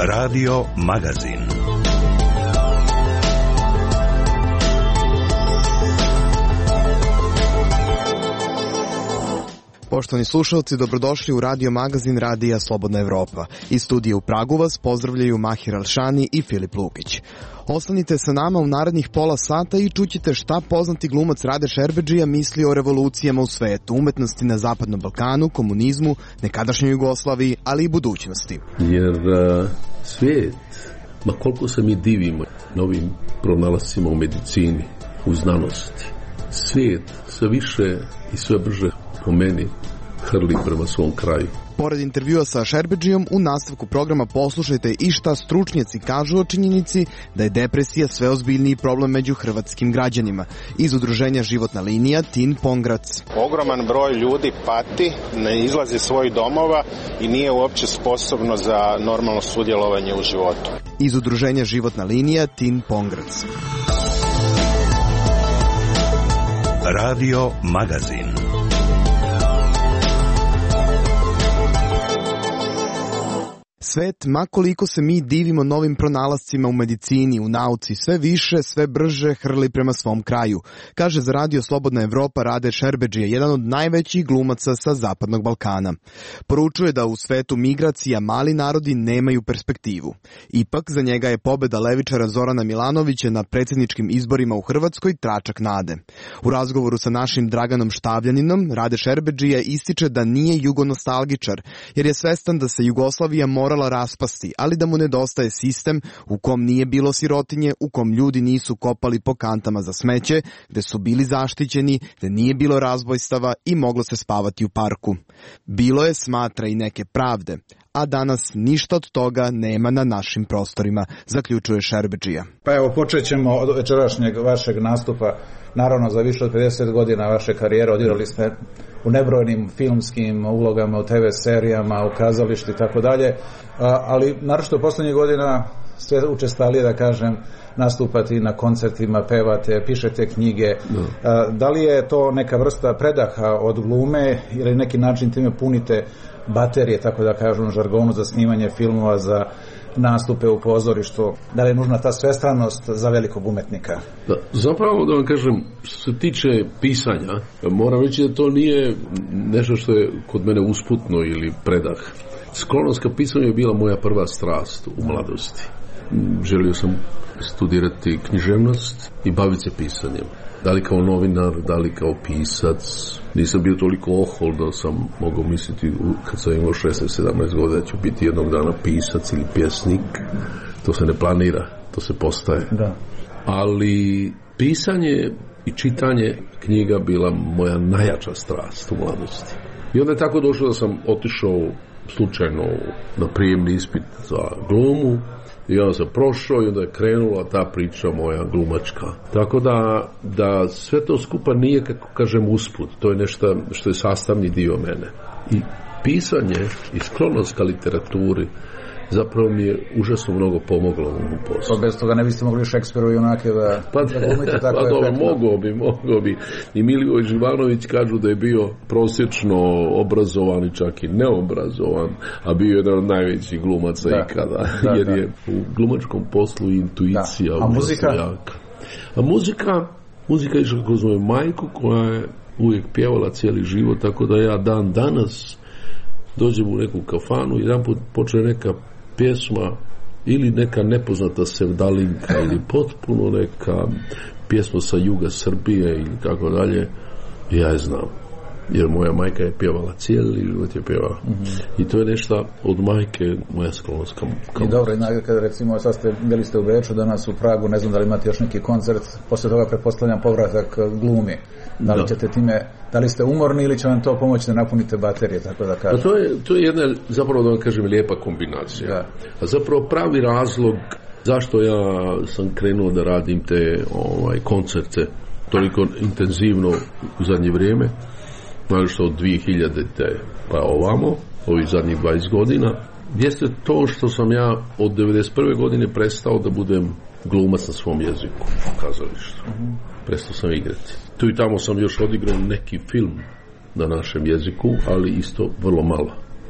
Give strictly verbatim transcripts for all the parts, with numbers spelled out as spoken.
Radio Magazin. Poštovani slušalci, dobrodošli u Radio Magazin Radija Slobodna Evropa. Iz studija u Pragu vas pozdravljaju Mahir Alšani i Filip Lukić. Ostanite sa nama u narednih pola sata i čućete šta poznati glumac Rade Šerbedžija misli o revolucijama u svetu, umetnosti na Zapadnom Balkanu, komunizmu, nekadašnjoj Jugoslaviji, ali i budućnosti. Jer uh, svijet, ma koliko se mi divimo novim pronalascima u medicini, u znanosti, svijet sve više i sve brže po meni hrli prema svom kraju. Pored intervjua sa Šerbedžijom, u nastavku programa poslušajte i šta stručnjaci kažu o činjenici da je depresija sve ozbiljniji problem među hrvatskim građanima. Iz udruženja Životna linija Tin Pongrac. Ogroman broj ljudi pati, ne izlazi iz svojih domova i nije uopće sposobno za normalno sudjelovanje u životu. Iz udruženja Životna linija Tin Pongrac. Radio Magazin. Svet, ma koliko se mi divimo novim pronalascima u medicini, u nauci, sve više, sve brže hrli prema svom kraju, kaže za Radio Slobodna Evropa Rade Šerbedžija, jedan od najvećih glumaca sa Zapadnog Balkana. Poručuje da u svetu migracija mali narodi nemaju perspektivu. Ipak, za njega je pobeda levičara Zorana Milanovića na predsjedničkim izborima u Hrvatskoj tračak nade. U razgovoru sa našim Draganom Štavljaninom, Rade Šerbedžija ističe da nije jugonostalgičar, jer je svestan da se Jugoslavija morala raspasti, ali da mu nedostaje sistem u kom nije bilo sirotinje, u kom ljudi nisu kopali po kantama za smeće, gde su bili zaštićeni, gde nije bilo razbojstava i moglo se spavati u parku. Bilo je, smatra, i neke pravde, a danas ništa od toga nema na našim prostorima, zaključuje Šerbedžija. Pa evo, počet ćemo od večerašnjeg vašeg nastupa. Naravno, za više od pedeset godina vaše karijere odigrali ste u nebrojnim filmskim ulogama, u te ve serijama, u kazalištu i tako dalje, ali naročito poslednjih godina sve učestalije, da kažem, nastupati na koncertima, pevate, pišete knjige. Da. Da li je to neka vrsta predaha od glume ili neki način time punite baterije, tako da kažem, žargonu za snimanje filmova, za nastupe u pozorištu? Da li je nužna ta svestranost za velikog umetnika? Da, zapravo da vam kažem, što se tiče pisanja, moram reći da to nije nešto što je kod mene usputno ili predah. Sklonost ka pisanju je bila moja prva strast u mladosti. Želio sam studirati književnost i baviti se pisanjem. Da li kao novinar, da li kao pisac. Nisam bio toliko ohol da sam mogao misliti kad sam imao šesnaest sedamnaest godina da ću biti jednog dana pisac ili pjesnik. To se ne planira, to se postaje. Da. Ali pisanje i čitanje knjiga bila moja najjača strast u mladosti. I onda je tako došlo da sam otišao slučajno na prijemni ispit za glumu i onda sam prošao i onda je krenula ta priča moja glumačka. Tako da, da sve to skupa nije, kako kažem, usput. To je nešto što je sastavni dio mene. I pisanje i sklonost ka literaturi zapravo mi je užasno mnogo pomoglo u ovom poslu. Bez toga ne biste mogli Šekspiru i onake da, pa, da glumite tako pa efektno. Mogao bi, mogao bi. I Milivoje Živanović kažu da je bio prosječno obrazovan i čak i neobrazovan, a bio je jedan od najvećih glumaca da, ikada. Da, jer da. Je u glumačkom poslu intuicija. Da. A muzika? Jaka. A muzika, muzika je išla kroz moju majku koja je uvijek pjevala cijeli život, tako da ja dan danas dođem u neku kafanu i jedan put počne neka pjesma ili neka nepoznata sevdalinka ili potpuno neka pjesma sa juga Srbije ili tako dalje, ja je znam. Jer moja majka je pjevala, cijeli život je pjevala. Mm-hmm. I to je nešto od majke moja sklonost. Kam, kam... I dobro, i kada recimo sad ste, bili ste u Beču, danas u Pragu, ne znam da li imate još neki koncert, posle toga pretpostavljam povratak glumi. Da li da. ćete time, da li ste umorni ili će vam to pomoći da napunite baterije, tako da kažem? A to je, to je jedna, zapravo da vam kažem, lijepa kombinacija. Da. A zapravo pravi razlog zašto ja sam krenuo da radim te ovaj, koncerte toliko intenzivno u zadnje vrijeme, znači što od dvije hiljadite pa ovamo, ovih zadnjih dvadeset godina, jeste to što sam ja od devedeset prve godine prestao da budem glumac na svom jeziku u kazalištu. Mm-hmm. Prestao sam igrati. Tu i tamo sam još odigrao neki film na našem jeziku, ali isto vrlo malo.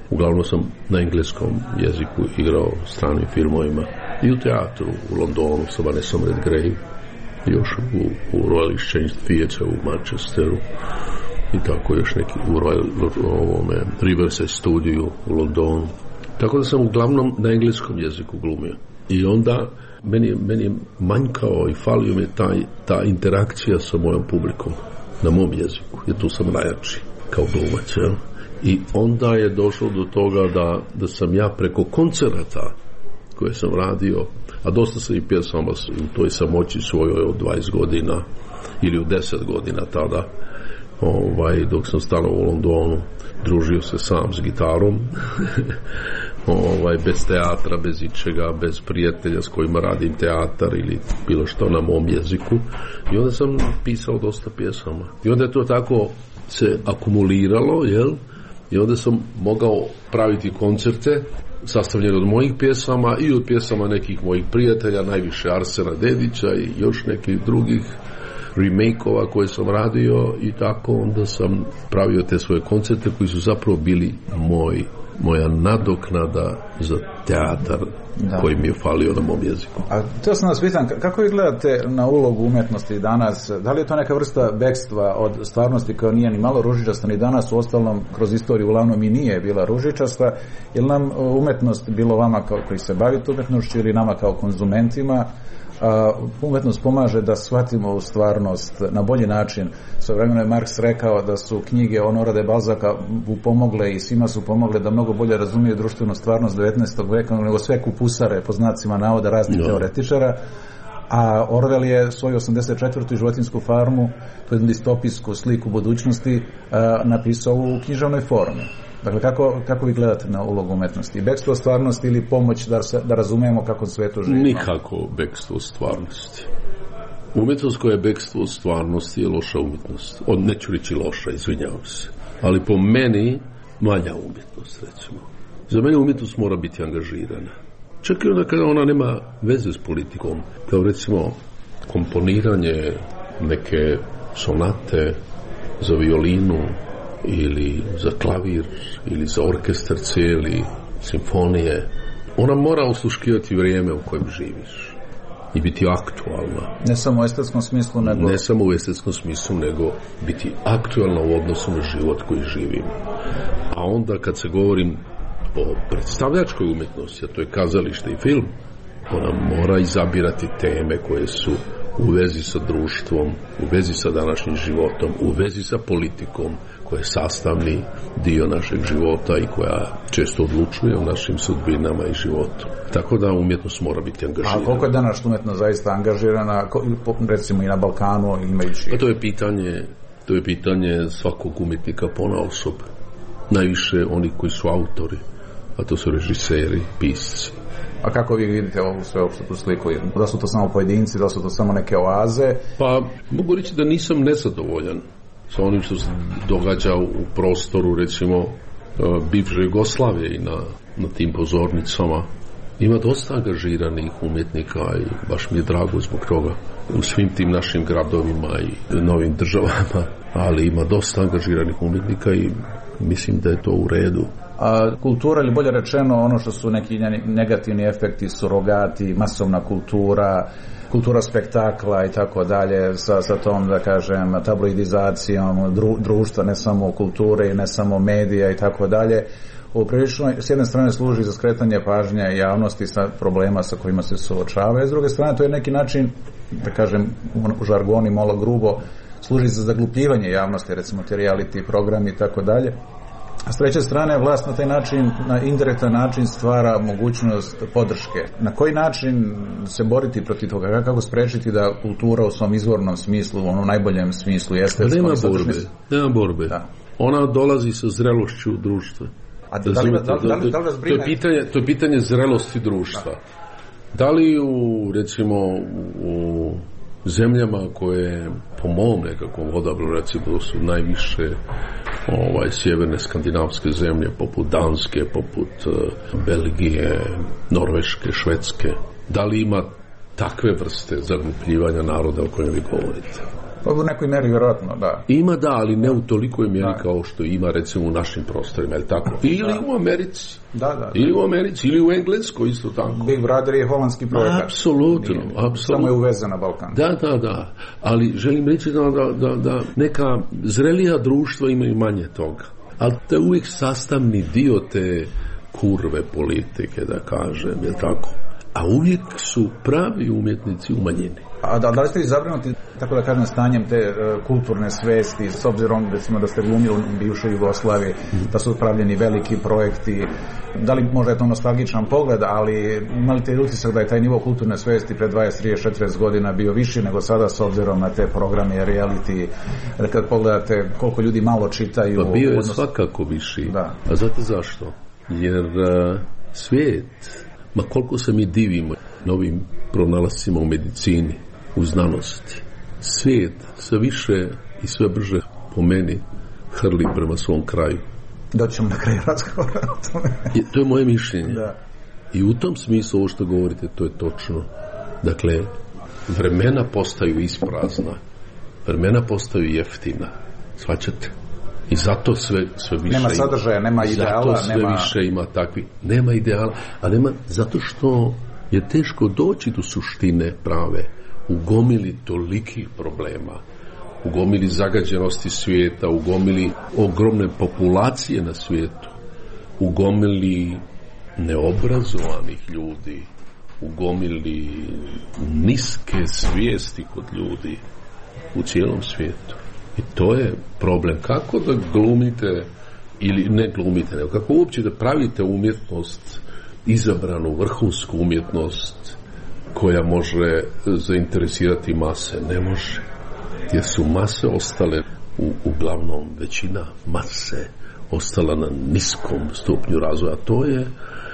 uglavnom sam na engleskom jeziku igrao stranim filmovima i u teatru u Londonu sa Vanessa Redgrave, još u, u Royal Exchange Theatre u Manchesteru i tako još neki u Royal ovome, Riverside studiju u Londonu. Tako da sam uglavnom na engleskom jeziku glumio. I onda meni, meni je manjkao i falio mi taj, ta interakcija sa mojom publikom na mom jeziku, jer tu sam najjači kao glumac. Jel? I onda je došlo do toga da, da sam ja preko koncerata koje sam radio, a dosta sam i pjesama u toj samoći svojoj od dvadeset godina ili u deset godina tada, ovaj, dok sam stalo u Londonu, družio se sam s gitarom, ovaj, bez teatra, bez ičega, bez prijatelja s kojima radim teatar ili bilo što na mom jeziku, i onda sam pisao dosta pjesama. I onda je to tako se akumuliralo, jel? I onda sam mogao praviti koncerte sastavljene od mojih pjesama i od pjesama nekih mojih prijatelja, najviše Arsena Dedića i još nekih drugih remake-ova koje sam radio, i tako onda sam pravio te svoje koncerte koji su zapravo bili moj, moja nadoknada za teatar, da, koji mi je falio na mom jeziku. A to sam vas pitan, kako vi gledate na ulogu umjetnosti danas? Da li je to neka vrsta bekstva od stvarnosti koja nije ni malo ružičasta ni danas, u ostalom kroz istoriju uglavnom i nije bila ružičasta? Je li nam umjetnost, bilo vama kao koji se bavite umjetnošću ili nama kao konzumentima, Uh, umjetnost pomaže da shvatimo u stvarnost na bolji način? Svojevremeno je Marks rekao da su knjige Honora de Balzaca pomogle i svima su pomogle da mnogo bolje razumiju društvenu stvarnost devetnaestog veka nego sve kupusare, po znacima navoda, raznih no. teoretičara. A Orwell je svoju osamdeset četvrtu životinjsku farmu, to je distopijsku sliku budućnosti, uh, napisao u književnoj formi. Dakle, kako, kako vi gledate na ulogu umjetnosti? Bekstvo stvarnosti ili pomoć da, se, da razumijemo kako svetu živimo? Nikako bekstvo stvarnosti. Umjetnost koja je bekstvo stvarnosti je loša umjetnost. Od, neću reći loša, izvinjavam se. Ali po meni manja umjetnost, recimo. Za mene umjetnost mora biti angažirana. Čak i onda kada ona nema veze s politikom. Kao recimo komponiranje neke sonate za violinu ili za klavir ili za orkestar cijeli, simfonije. Ona mora osluškivati vrijeme u kojem živiš i biti aktualna. Ne samo u estetskom smislu, nego... Ne samo u estetskom smislu, nego biti aktualna u odnosu na život koji živim. A onda kad se govorim o predstavljačkoj umjetnosti, a to je kazalište i film, ona mora izabirati teme koje su u vezi sa društvom, u vezi sa današnjim životom, u vezi sa politikom, koja je sastavni dio našeg života i koja često odlučuje o našim sudbinama i životu. Tako da umjetnost mora biti angažirana. A koliko je danas umjetnost zaista angažirana, recimo i na Balkanu, imajući... A to je pitanje, to je pitanje svakog umjetnika ponaosob. Najviše oni koji su autori, a to su režiseri, pisci. A kako vi vidite ovu sveopštu sliku? Da su to samo pojedinci, da su to samo neke oaze? Pa mogu reći da nisam nezadovoljan sa onim što se događa u prostoru, recimo, bivše Jugoslavije i na, na tim pozornicama. Ima dosta angažiranih umjetnika i baš mi je drago zbog toga u svim tim našim gradovima i novim državama, ali ima dosta angažiranih umjetnika i mislim da je to u redu. A kultura, ili bolje rečeno ono što su neki negativni efekti, surogati, masovna kultura, kultura spektakla i tako dalje, sa, sa tom, da kažem, tabloidizacijom dru, društva, ne samo kulture i ne samo medija i tako dalje, uprilično s jedne strane služi za skretanje pažnje javnosti sa problema sa kojima se suočava, a s druge strane to je neki način, da kažem u žargoni malo grubo, služi za zaglupljivanje javnosti, recimo te reality programi i tako dalje. A s treće strane, vlast na taj način, na indirektan način stvara mogućnost podrške. Na koji način se boriti protiv toga? Kako sprečiti da kultura u svom izvornom smislu, u onom najboljem smislu jeste... Nema borbe, nema borbe. Da. Ona dolazi sa zrelošću društva. A da, da, li, da, li, da, li, da li vas brine? To je pitanje, to je pitanje zrelosti društva. Da li u, recimo, u zemljama koje po mom nekakvom odabru, recimo, su najviše ovaj, sjeverne skandinavske zemlje, poput Danske, poput uh, Belgije, Norveške, Švedske, da li ima takve vrste zaglupljivanja naroda o kojem vi govorite? U nekoj meri vjerojatno, da. Ima da, ali ne u tolikoj mjeri da. Kao što ima recimo u našim prostorima, je tako? Ili da. U Americi. Da, da, da. Ili u Americi, ili u Engleskoj isto tako. Big Brother je holandski projekat. Apsolutno, apsolutno. Samo je uvezen na Balkan. Da, da, da. Ali želim reći da, da, da, da neka zrelija društva imaju manje toga. Ali to je uvijek sastavni dio te kurve politike, da kažem, je tako? A uvijek su pravi umjetnici u manjini. A da, da li ste zabrinuti, tako da kažem, stanjem te uh, kulturne svesti, s obzirom recimo da ste glumili u bivšoj Jugoslaviji, mm. da su pravljeni veliki projekti, da li možda je to nostalgičan pogled, ali imali te utisak da je taj nivo kulturne svesti pre dvadeset, trideset, četrdeset godina bio viši nego sada s obzirom na te programe, reality, kad pogledate koliko ljudi malo čitaju. Pa bio je odnos... svakako viši. Da. A znate zašto? Jer uh, svijet, ma koliko se mi divimo novim pronalascima u medicini, u znanosti, svijet sve više i sve brže po meni hrli prema svom kraju. Doćemo na kraju razgovora o tome. To je moje mišljenje. Da. I u tom smislu ovo što govorite, to je točno. Dakle, vremena postaju isprazna, vremena postaju jeftina. Shvaćate? I zato sve, sve više nema sadržaja, ima, nema ideala, zato sve nema... više ima takvi, nema ideala, a nema, zato što je teško doći do suštine prave, u gomili tolikih problema, u gomili zagađenosti svijeta, u gomili ogromne populacije na svijetu, u gomili neobrazovanih ljudi, u gomili niske svijesti kod ljudi u cijelom svijetu. I to je problem. Kako da glumite, ili ne glumite, nego kako uopće da pravite umjetnost, izabranu vrhunsku umjetnost koja može zainteresirati mase? Ne može. Jer su mase ostale, u, uglavnom većina mase ostala na niskom stupnju razvoja. To je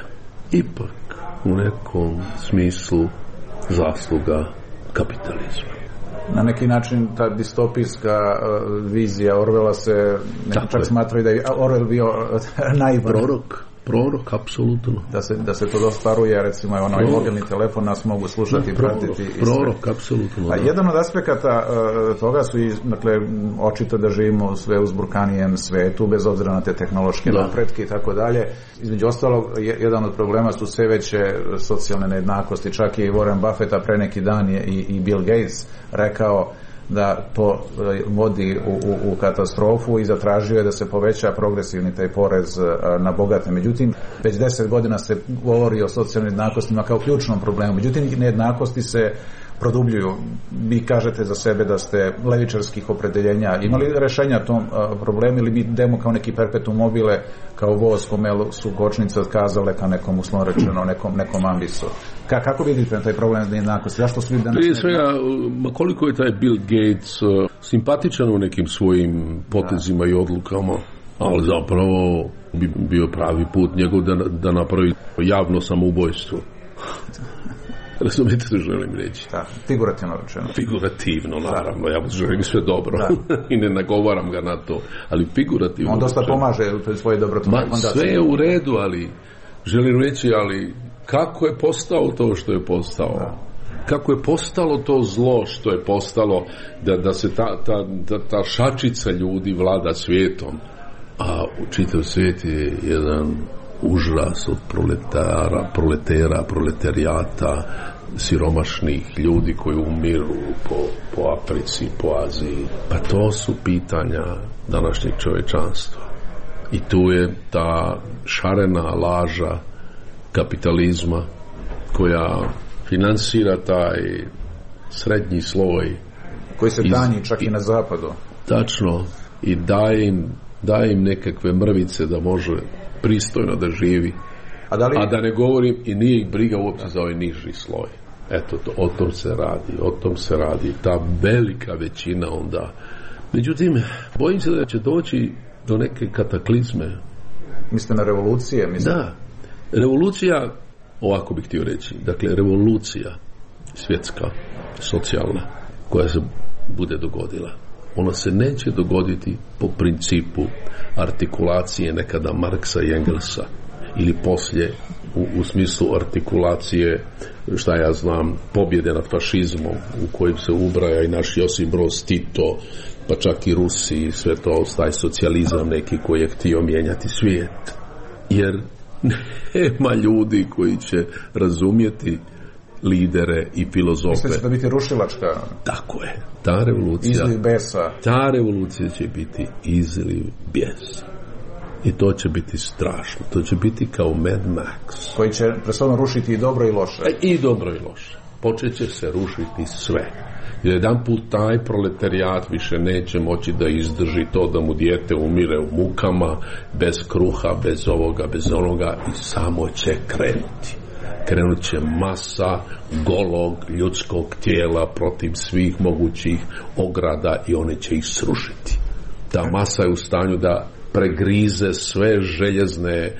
ipak u nekom smislu zasluga kapitalizma. Na neki način ta distopijska uh, vizija Orwella se čak smatraju da je Orwell bio naivan. Prorok, prorok, apsolutno. Da se, da se to dostaruje, recimo je onaj mobilni telefon, nas mogu slušati i pratiti. Prorok, apsolutno. A jedan od aspekata uh, toga su i, dakle, očito da živimo sve u zburkanijem svetu, bez obzira na te tehnološke napretke i tako dalje. Između ostalog, jedan od problema su sve veće socijalne nejednakosti. Čak i Warren Buffett, a pre neki dan je i, i Bill Gates rekao da to vodi u, u, u katastrofu i zatražio je da se poveća progresivni taj porez na bogate. Međutim, već deset godina se govori o socijalnim jednakostima kao ključnom problemu. Međutim, nejednakosti se produbljuju. Vi kažete za sebe da ste levičarskih opredeljenja. Imali rešenja tom problemu ili bi idemo kao neki perpetuum mobile, kao voz kome su kočnice otkazale ka nekom, uslovno rečeno, nekom, nekom ambisu? Ka, kako vidite taj problem nejednakosti? Zašto su ljudi danas... Prije svega, koliko je taj Bill Gates uh, simpatičan u nekim svojim potezima da. I odlukama, ali zapravo bi bio pravi put njegov da, da napravi javno samoubojstvo. Razumite što želim reći? Da, figurativno rečeno. Figurativno, naravno, ja želim sve dobro i ne nagovaram ga na to, ali figurativno. On dosta pomaže u svoje dobrotvorne fondacije. Sve je u redu, ali želim reći, ali kako je postao to što je postao? Da. Kako je postalo to zlo što je postalo, da, da se ta, ta, ta, ta šačica ljudi vlada svijetom, a u čitav svijet je jedan užas od proletara, proletera, proletarijata, siromašnih ljudi koji umiru po, po Africi, po Aziji. Pa to su pitanja današnjeg čovječanstva. I tu je ta šarena laža kapitalizma koja finansira taj srednji sloj koji se danji čak i, i na zapadu. Tačno. I daje im, daje im nekakve mrvice da može pristojno da živi, a da, li... a da ne govorim i nije ih briga uopće za ovaj niži sloj. Eto, to, o tom se radi, o tom se radi, ta velika većina onda. Međutim, bojim se da će doći do neke kataklizme. Mislite na revolucije? Mislite? Da, revolucija, ovako bih htio reći, dakle, revolucija svjetska, socijalna, koja se bude dogodila, ona se neće dogoditi po principu artikulacije nekada Marksa i Engelsa ili poslije u, u smislu artikulacije, šta ja znam, pobjede nad fašizmom, u kojim se ubraja i naš Josip Broz Tito, pa čak i Rusi i sve to, taj socijalizam neki koji je htio mijenjati svijet. Jer nema ljudi koji će razumjeti lidere i filozofe. Mislim će da biti rušilačka. Tako je. Ta revolucija, izliv besa. Ta revolucija će biti izliv bijesa. I to će biti strašno. To će biti kao Mad Max. Koji će preslovno rušiti i dobro i loše. E, I dobro i loše. Počet će se rušiti sve. Jer jedan put taj proletarijat više neće moći da izdrži to da mu dijete umire u mukama, bez kruha, bez ovoga, bez onoga, i samo će krenuti. Krenut će masa golog ljudskog tijela protiv svih mogućih ograda i one će ih srušiti. Ta masa je u stanju da pregrize sve željezne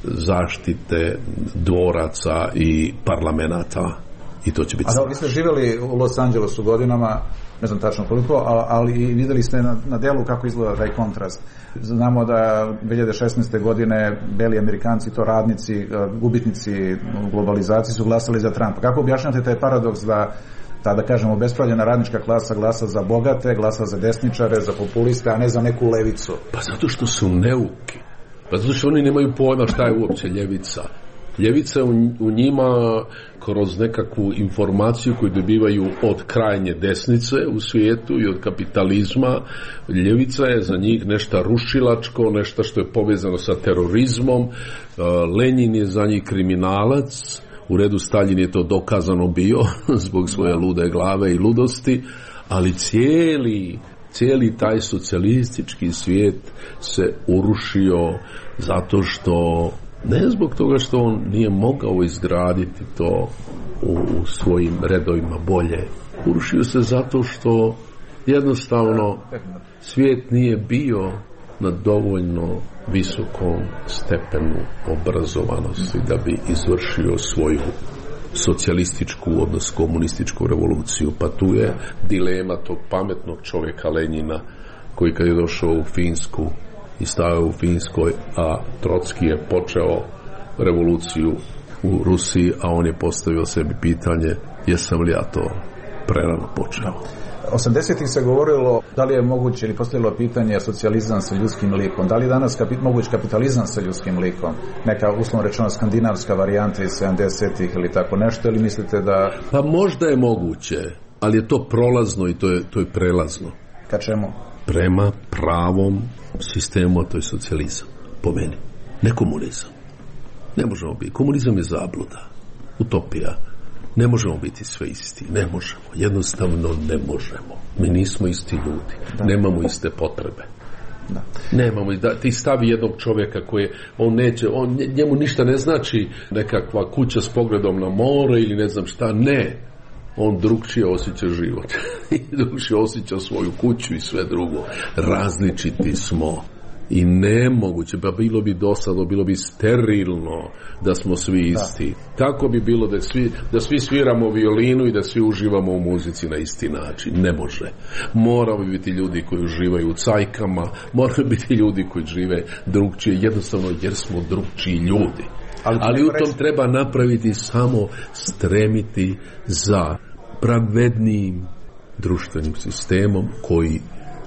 zaštite dvoraca i parlamenata. I to će biti. A da, vi ste živjeli u Los Angelesu godinama, ne znam tačno koliko, ali vidjeli ste na, na delu kako izgleda taj kontrast. Znamo da dvije hiljade šesnaeste. godine beli Amerikanci, to radnici, gubitnici globalizacije, su glasali za Trumpa. Kako objašnjate taj paradoks da ta, da kažemo, obespravljena radnička klasa glasa za bogate, glasa za desničare, za populiste, a ne za neku levicu? Pa zato što su neuki. Pa zato što oni nemaju pojma šta je uopće ljevica. Ljevica u, u njima kroz nekakvu informaciju koju dobivaju od krajnje desnice u svijetu i od kapitalizma. Ljevica je za njih nešto rušilačko, nešto što je povezano sa terorizmom. Lenin je za njih kriminalac. U redu, Staljin je to dokazano bio zbog svoje lude glave i ludosti, ali cijeli cijeli taj socijalistički svijet se urušio zato što, ne zbog toga što on nije mogao izgraditi to u, u svojim redovima bolje, urušio se zato što jednostavno svijet nije bio na dovoljno visokom stepenu obrazovanosti da bi izvršio svoju socijalističku, odnosno komunističku revoluciju. Pa tu je dilema tog pametnog čovjeka Lenjina, koji kad je došao u Finsku i stavio u Finskoj, a Trotski je počeo revoluciju u Rusiji, a on je postavio sebi pitanje, jesam li ja to prerano počeo. osamdesetih se govorilo da li je moguće, ili postavilo pitanje, socijalizam sa ljudskim likom. Da li je danas kapi, moguć kapitalizam sa ljudskim likom? Neka, uslovno rečeno, skandinavska varijanta iz sedamdesetih ili tako nešto, ili mislite da... Pa možda je moguće, ali je to prolazno i to je, to je prelazno. Ka čemu? Prema pravom sistemu, a to je socijalizam, po meni. Ne komunizam. Ne možemo biti. Komunizam je zabluda, utopija. Ne možemo biti sve isti, ne možemo, jednostavno ne možemo. Mi nismo isti ljudi, da. Nemamo iste potrebe. Da. Nemamo, da, ti stavi jednog čovjeka koji, on neće, on, njemu ništa ne znači nekakva kuća s pogledom na more ili ne znam šta, ne. On drugčije osjeća život. Drugčije osjeća svoju kuću i sve drugo. Različiti smo. I nemoguće, pa bilo bi dosadno, bilo bi sterilno da smo svi isti. Da. Tako bi bilo da svi, da svi sviramo violinu i da svi uživamo u muzici na isti način. Ne može. Moraju biti ljudi koji uživaju u cajkama, moraju biti ljudi koji žive drugčije, jednostavno jer smo drugčiji ljudi. Ali, Ali u tom treba napraviti samo stremiti za pravednijim društvenim sistemom koji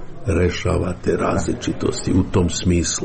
rešava te različitosti u tom smislu.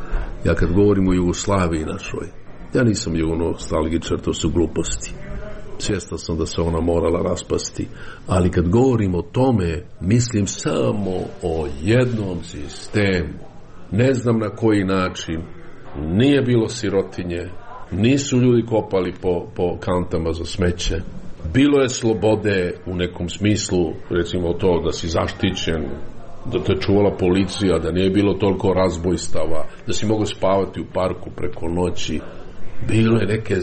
Ja kad govorim o Jugoslaviji našoj, ja nisam jugonostalgičar, to su gluposti. Svjestan sam da se ona morala raspasti, ali kad govorim o tome, mislim samo o jednom sistemu. Ne znam na koji način, nije bilo sirotinje, nisu ljudi kopali po, po kantama za smeće, bilo je slobode u nekom smislu, recimo to da si zaštićen, da te čuvala policija, da nije bilo toliko razbojstava, da si mogao spavati u parku preko noći. Bilo je neke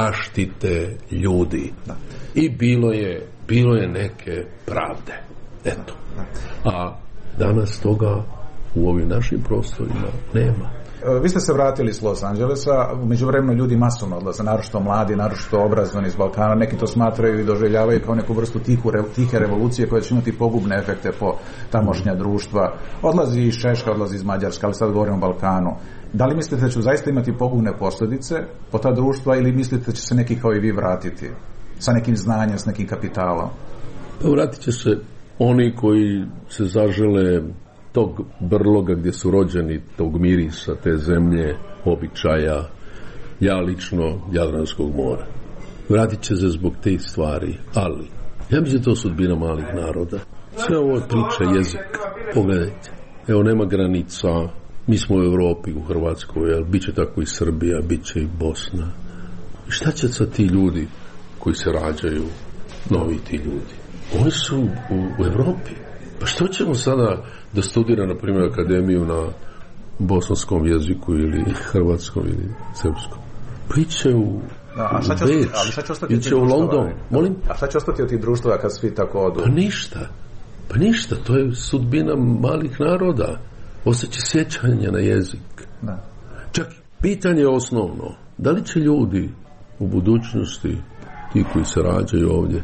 zaštite ljudi. Da. I bilo je, bilo je neke pravde. Eto. A danas toga u ovim našim prostorima nema. Vi ste se vratili iz Los Angelesa, u međuvremenu ljudi masovno odlaze, naročito mladi, naročito obrazovani iz Balkana, neki to smatraju i doživljavaju kao neku vrstu tihu, tihe revolucije koja će imati pogubne efekte po tamošnja društva. Odlazi iz Češka, odlazi iz Mađarska, ali sad govorimo o Balkanu. Da li mislite da će zaista imati pogubne posljedice po ta društva ili mislite da će se neki kao i vi vratiti sa nekim znanjem, s nekim kapitalom? Pa vratit će se oni koji se zažele tog brloga gdje su rođeni, tog mirisa, te zemlje, običaja, ja lično Jadranskog mora. Vratit će se zbog te stvari, ali ja mislim da to sudbina malih naroda. Sve ovo priča, jezik, pogledajte, evo nema granica, mi smo u Europi, u Hrvatskoj, ali bit će tako i Srbija, bit će i Bosna. I šta će sad ti ljudi koji se rađaju, novi ti ljudi? Oni su u, u Europi. Pa što ćemo sada da studira, na primjer, akademiju na bosanskom jeziku ili hrvatskom ili srpskom? Pa iće u A šta će, Beč, ali šta će ostati iće u London. Molim? A šta će ostati od tih društva kad svi tako odu? Pa ništa. Pa ništa, to je sudbina malih naroda. Ostaće sjećanja na jezik. Da. Čak pitanje je osnovno. Da li će ljudi u budućnosti, ti koji se rađaju ovdje,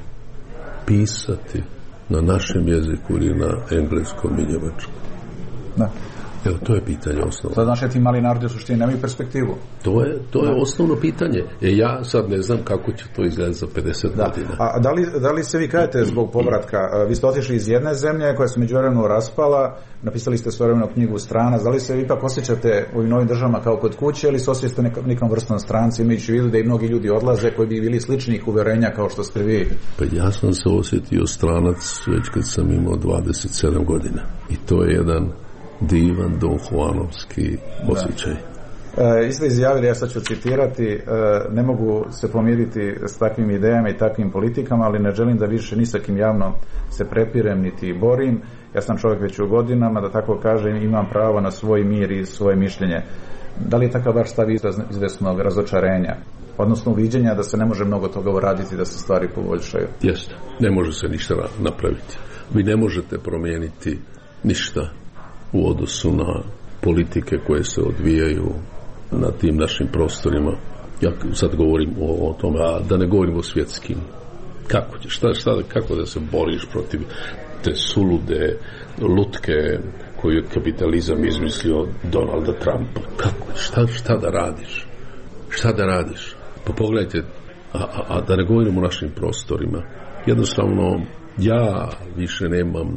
pisati na našem jeziku ili na engleskom i njemačkom? Da. Evo, to je pitanje osnovno. Sad znači ti mali narodi u suštini nemaju perspektivu. To je, to je osnovno pitanje. E ja sad ne znam kako će to izgledati za pedeset da. godina. A da li, da li se vi kažete zbog povratka? Vi ste otišli iz jedne zemlje koja se međuvremeno raspala, napisali ste svojevremeno knjigu Stranac. Da li se vi ipak osjećate u ovim novim državama kao kod kuće ili se osjećate nekom, nekom vrstom stranci, imajući u vidu da i mnogi ljudi odlaze koji bi bili sličnih uverenja kao što ste vi? Pa ja sam se osjetio stranac već kad sam imao dvadeset sedam godina. I to je jedan divan Don Juanovski osjećaj. E, isto izjavili, ja sad ću citirati, e, ne mogu se pomiriti s takvim idejama i takvim politikama, ali ne želim da više ni sa kim javno se prepirem niti borim. Ja sam čovjek već u godinama, da tako kažem, imam pravo na svoj mir i svoje mišljenje. Da li je takav vaš stav izvesnog razočarenja, odnosno uviđenja da se ne može mnogo toga uraditi da se stvari poboljšaju? Jeste, ne može se ništa napraviti. Vi ne možete promijeniti ništa u odnosu na politike koje se odvijaju na tim našim prostorima. Ja sad govorim o, o tome, a da ne govorim o svjetskim. Kako će, šta, šta, kako da se boriš protiv te sulude lutke koju je kapitalizam izmislio Donalda Trumpa? Kako, šta, šta da radiš? Šta da radiš? Pa pogledajte, a, a, a da ne govorim o našim prostorima. Jednostavno, ja više nemam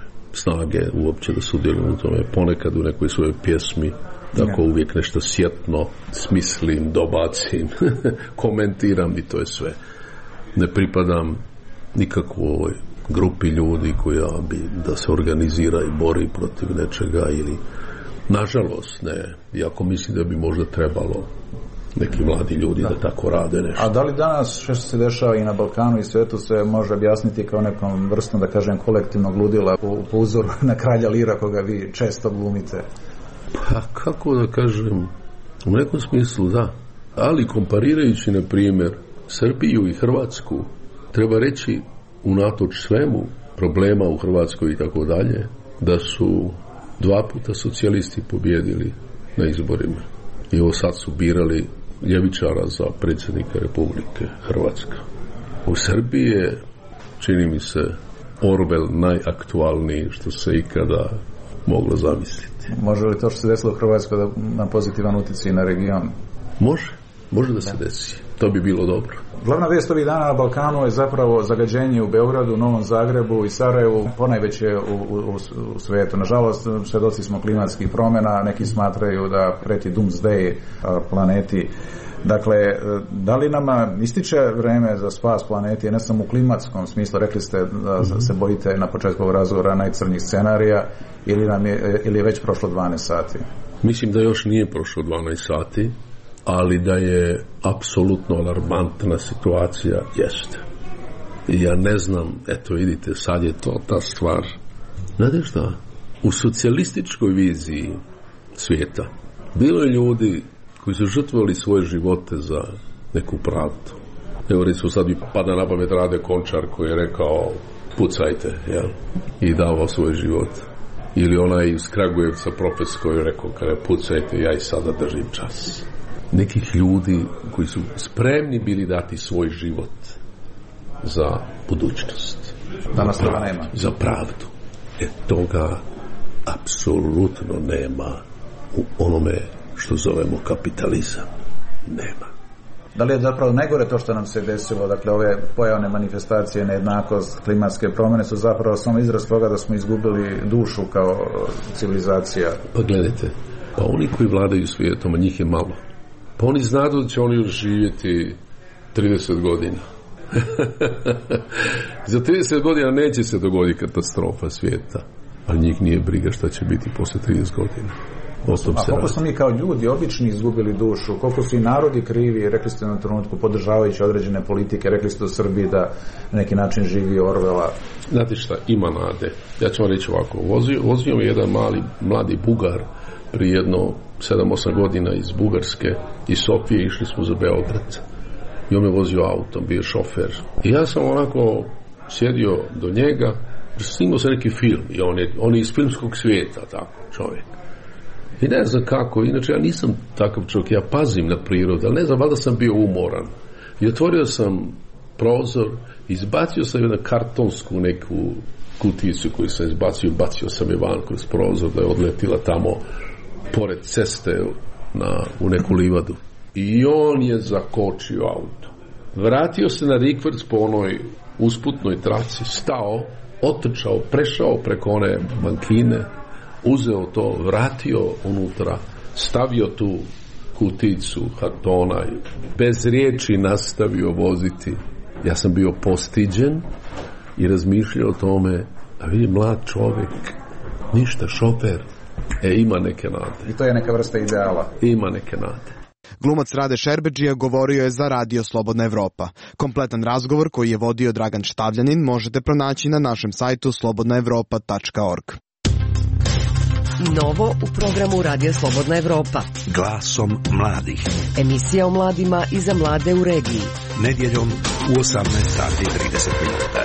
snage uopće da sudjelujem u tome. Ponekad u nekoj svojoj pjesmi tako uvijek nešto sjetno smislim, dobacim, komentiram i to je sve. Ne pripadam nikakvoj ovoj grupi ljudi koja bi da se organizira i bori protiv nečega ili nažalost ne, iako mislim da bi možda trebalo neki mladi ljudi da, da tako rade nešto. A da li danas što se dešava i na Balkanu i svijetu se može objasniti kao nekom vrstom, da kažem, kolektivnog ludila u, po uzoru na kralja Lira koga vi često glumite? Pa kako da kažem, u nekom smislu da, ali komparirajući na primjer Srbiju i Hrvatsku, treba reći unatoč svemu problema u Hrvatskoj i tako dalje, da su dva puta socijalisti pobjedili na izborima. I ovo sad su birali ljevičara za predsjednika Republike Hrvatska. U Srbiji je, čini mi se, Orwell najaktualniji što se ikada moglo zamisliti. Može li to što se desilo u Hrvatskoj da na pozitivan utjecaj na region? Može, može da se desi. To bi bilo dobro. Glavna vijest ovih dana na Balkanu je zapravo zagađenje u Beogradu, Novom Zagrebu i Sarajevu, ponajveće u, u, u svijetu. Nažalost, svjedoci smo klimatskih promjena, neki smatraju da preti doomsday planeti. Dakle, da li nama ističe vreme za spas planeti, ne samo u klimatskom smislu, rekli ste da se bojite na početku ovog razgovora najcrnjih scenarija, ili, nam je, ili je već prošlo dvanaest sati? Mislim da još nije prošlo dvanaest sati, ali da je apsolutno alarmantna situacija, jeste. I ja ne znam, eto vidite, sad je to ta stvar. Znate šta? U socijalističkoj viziji svijeta bilo je ljudi koji su žrtvovali svoje živote za neku pravdu. Evo recimo sad mi pada na pamet Rade Končar koji je rekao pucajte, jel? I davao svoj život. Ili onaj iz Kragujevca profesor koji je rekao kada pucajte, ja i sada držim čas. Nekih ljudi koji su spremni bili dati svoj život za budućnost. Danas toga nema. Za pravdu. E toga apsolutno nema u onome što zovemo kapitalizam. Nema. Da li je zapravo najgore to što nam se desilo, dakle ove pojavne manifestacije, nejednakost, klimatske promjene su zapravo samo izraz toga da smo izgubili dušu kao civilizacija? Pa gledajte, pa oni koji vladaju svijetom, a njih je malo, pa oni znaju da će oni još živjeti trideset godina. Za trideset godina neće se dogoditi katastrofa svijeta, ali njih nije briga šta će biti poslije trideset godina. A koliko smo mi kao ljudi obični izgubili dušu, koliko su i narodi krivi, rekli ste na trenutku podržavajući određene politike, rekli ste u Srbiji da na neki način živi Orwella. Znate šta, ima nade. Ja ću vam reći ovako, vozio, vozio me jedan mali, mladi Bugar prije jedno sedam osam godina iz Bugarske, iz Sofije, išli smo za Beograd. I on me vozio autom, bio šofer. I ja sam onako sjedio do njega, snimao sam neki film, i on je, on je iz filmskog svijeta, tako, čovjek. I ne znam kako, inače ja nisam takav čovjek, ja pazim na prirodu, ali ne znam, valjda sam bio umoran. I otvorio sam prozor, izbacio sam jednu kartonsku neku kuticu koju sam izbacio, bacio sam je van kroz prozor da je odletila tamo pored ceste na, u neku livadu. I on je zakočio auto. Vratio se na rikverc po onoj usputnoj traci, stao, otrčao, prešao preko one bankine, uzeo to, vratio unutra, stavio tu kuticu kartona i bez riječi nastavio voziti. Ja sam bio postiđen i razmišljao o tome, a vidi mlad čovjek, ništa, šofer, e ima neke nade. I to je neka vrsta ideala. Ima neke nade. Glumac Rade Šerbedžija govorio je za Radio Slobodna Evropa. Kompletan razgovor koji je vodio Dragan Štavljanin možete pronaći na našem sajtu slobodna evropa tačka org. Novo u programu Radio Slobodna Evropa. Glasom mladih. Emisija o mladima i za mlade u regiji. Nedjeljom u osamnaest sati i trideset minuta.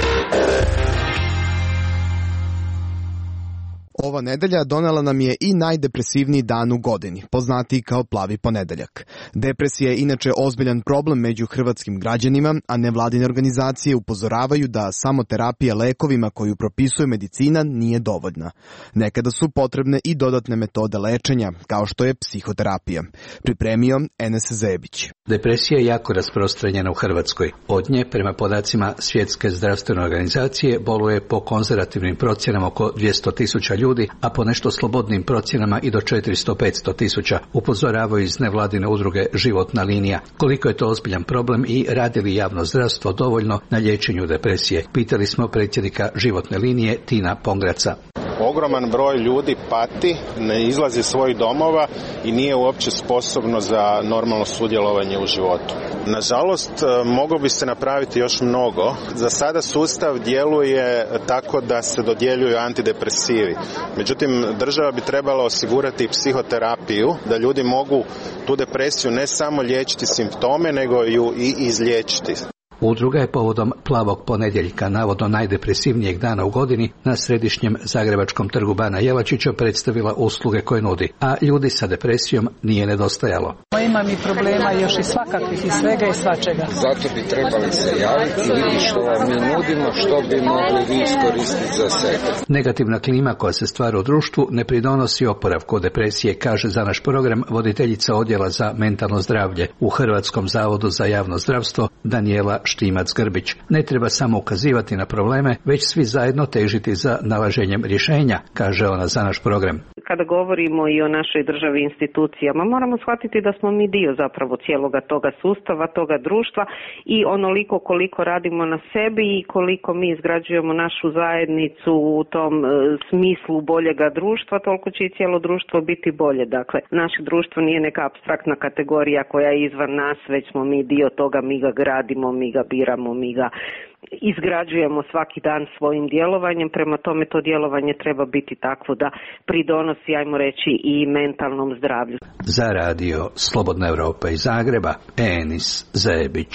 Ova nedelja donela nam je i najdepresivniji dan u godini, poznatiji kao plavi ponedeljak. Depresija je inače ozbiljan problem među hrvatskim građanima, a nevladine organizacije upozoravaju da samo terapija lekovima koju propisuje medicina nije dovoljna. Nekada su potrebne i dodatne metode lečenja, kao što je psihoterapija. Pripremio Enes Zebić. Depresija je jako rasprostranjena u Hrvatskoj. Od nje, prema podacima Svjetske zdravstvene organizacije, boluje po konzervativnim procjenama oko dvjesto tisuća ljudi, a po nešto slobodnim procjenama i do četiristo do petsto tisuća, upozoravaju iz nevladine udruge Životna linija. Koliko je to ozbiljan problem i radi li javno zdravstvo dovoljno na liječenju depresije? Pitali smo predsjednika Životne linije Tina Pongraca. Ogroman broj ljudi pati, ne izlazi iz svojih domova i nije uopće sposobno za normalno sudjelovanje u životu. Nažalost, moglo bi se napraviti još mnogo. Za sada sustav djeluje tako da se dodjeljuju antidepresivi. Međutim, država bi trebala osigurati psihoterapiju, da ljudi mogu tu depresiju ne samo liječiti simptome, nego ju i izliječiti. Udruga je povodom plavog ponedjeljka, navodno najdepresivnijeg dana u godini, na središnjem zagrebačkom trgu Bana Jelačića predstavila usluge koje nudi, a ljudi sa depresijom nije nedostajalo. Imam i problema još i svakakvih i svega i svačega. Zato bi trebali se javiti i vidjeti što vam mi nudimo, što bi mogli vi iskoristiti za sebe. Negativna klima koja se stvara u društvu ne pridonosi oporavku depresije, kaže za naš program voditeljica odjela za mentalno zdravlje u Hrvatskom zavodu za javno zdravstvo Danijela Štimac-Grbić. Ne treba samo ukazivati na probleme, već svi zajedno težiti za nalaženjem rješenja, kaže ona za naš program. Kada govorimo i o našoj državi i institucijama, moramo shvatiti da smo mi dio zapravo cijeloga toga sustava, toga društva i onoliko koliko radimo na sebi i koliko mi izgrađujemo našu zajednicu u tom e, smislu boljega društva, toliko će i cijelo društvo biti bolje. Dakle, naše društvo nije neka apstraktna kategorija koja je izvan nas, već smo mi dio toga, mi ga gradimo, mi ga biramo, mi ga izgrađujemo svaki dan svojim djelovanjem, prema tome to djelovanje treba biti takvo da pridonosi, ajmo reći, i mentalnom zdravlju. Za radio Slobodna Evropa iz Zagreba, Enis Zebić.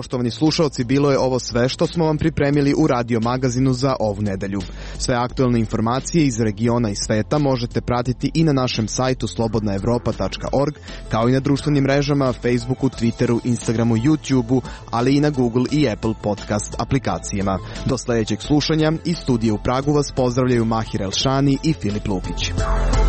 Poštovani slušalci, bilo je ovo sve što smo vam pripremili u radio magazinu za ovu nedelju. Sve aktuelne informacije iz regiona i sveta možete pratiti i na našem sajtu slobodna evropa tačka org, kao i na društvenim mrežama Facebooku, Twitteru, Instagramu, YouTubeu, ali i na Google i Apple podcast aplikacijama. Do sledećeg slušanja iz studija u Pragu vas pozdravljaju Mahir Elšani i Filip Lukić.